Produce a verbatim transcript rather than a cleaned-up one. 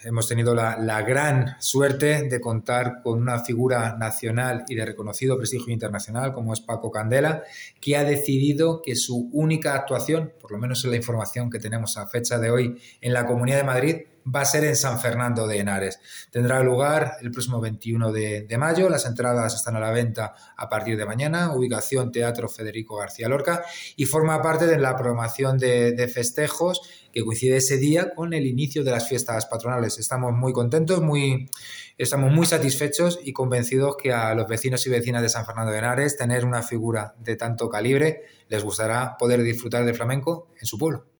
hemos tenido la, la gran suerte de contar con una figura nacional y de reconocido prestigio internacional como es Paco Candela, que ha decidido que su única actuación, por lo menos en la información que tenemos a fecha de hoy en la Comunidad de Madrid, va a ser en San Fernando de Henares. Tendrá lugar el próximo veintiuno de, de mayo, las entradas están a la venta a partir de mañana, ubicación Teatro Federico García Lorca, y forma parte de la programación de, de festejos que coincide ese día con el inicio de las fiestas patronales. Estamos muy contentos, muy, estamos muy satisfechos y convencidos que a los vecinos y vecinas de San Fernando de Henares tener una figura de tanto calibre les gustará poder disfrutar del flamenco en su pueblo.